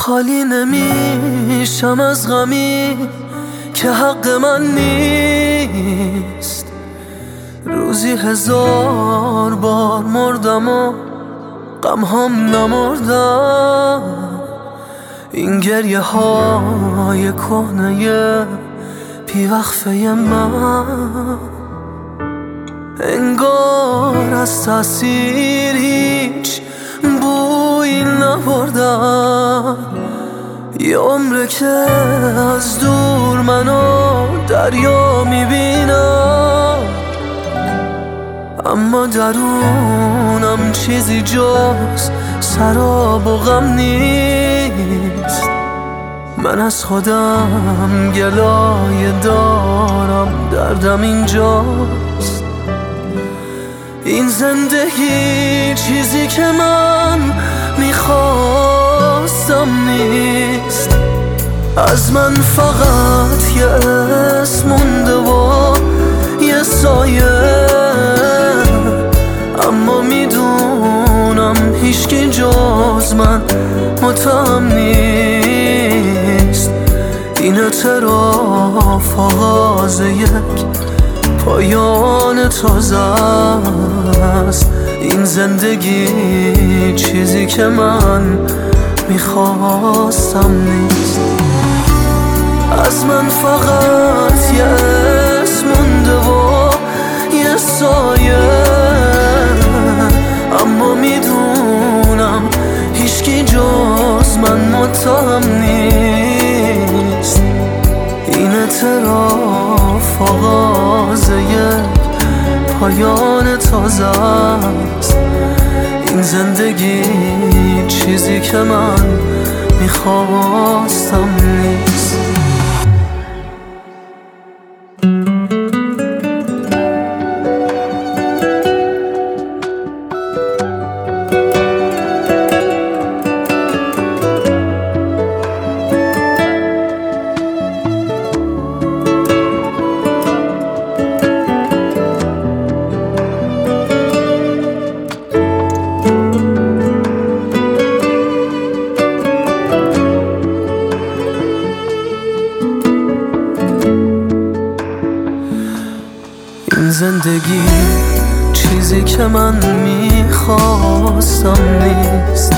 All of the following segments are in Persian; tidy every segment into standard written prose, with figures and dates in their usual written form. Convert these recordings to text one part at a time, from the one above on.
خالی نمیشم از غمی که حق من نیست. روزی 1000 بار مردم و غمهام نمردم. این گریه های کهنه بیوقفه من انگار از تأثیر هیچ بویی نبردم. یه عمره که از دور منو دریا میبینم، اما درونم چیزی جز سراب و غم نیست. من از خودم گلایه دارم، دردم اینجاست. این زندگی چیزی که من میخواستم نیست. از من فقط یه اسم مونده و یه سایه، اما میدونم هیچکی جز من متهم نیست. این اعتراف آغاز یک پایان تازه است. این زندگی چیزی که من میخواستم نیست. از من فقط یه اسم مونده و یه سایه، اما میدونم هیچکی جز من متهم نیست. این اعتراف آغاز یک پایان تازه است. این زندگی چیزی که من میخواستم نیست. این زندگی چیزی که من میخواستم نیست.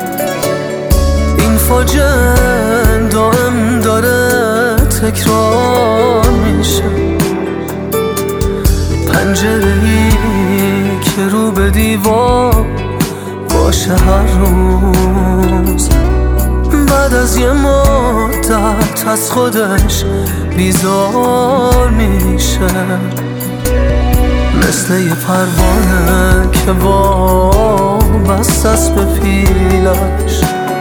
این فاجعه دائم داره تکرار میشه. پنجره‌ای که رو به دیوار باشه هر روز، بعد از یه مدت از خودش بیزار میشه. مثل یه پروانه که وابسته است به پیلش.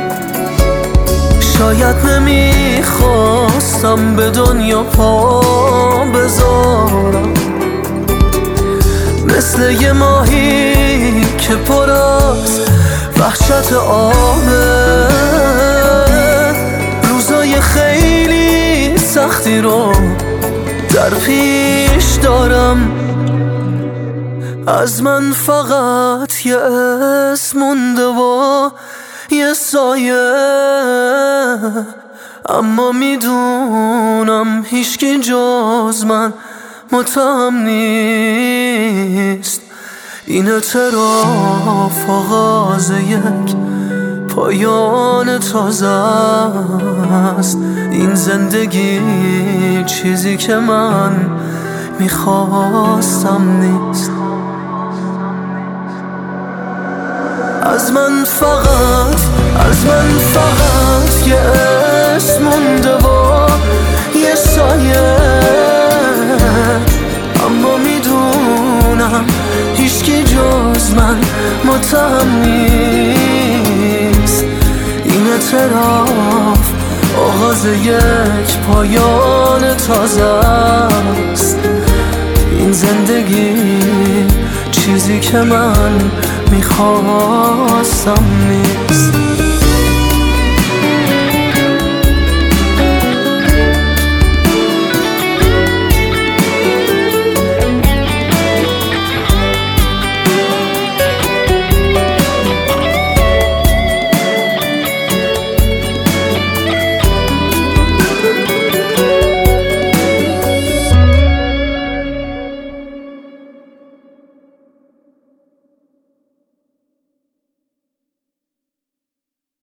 شاید نمیخواستم به دنیا پا بذارم. مثل یه ماهی که پر از وحشت آبه. روزای خیلی سختی رو در پیش دارم. از من فقط یه اسم مونده و یه سایه، اما میدونم هیچکی جز من متهم نیست. این اعتراف آغاز یک پایان تازه است. این زندگی چیزی که من میخواستم نیست. از من فقط یه اسم مونده و یه سایه، اما میدونم هیچکی جز من متهم نیست. این اعتراف آغاز یک پایان تازه است. این زندگی چیزی که من میخواستم نیست.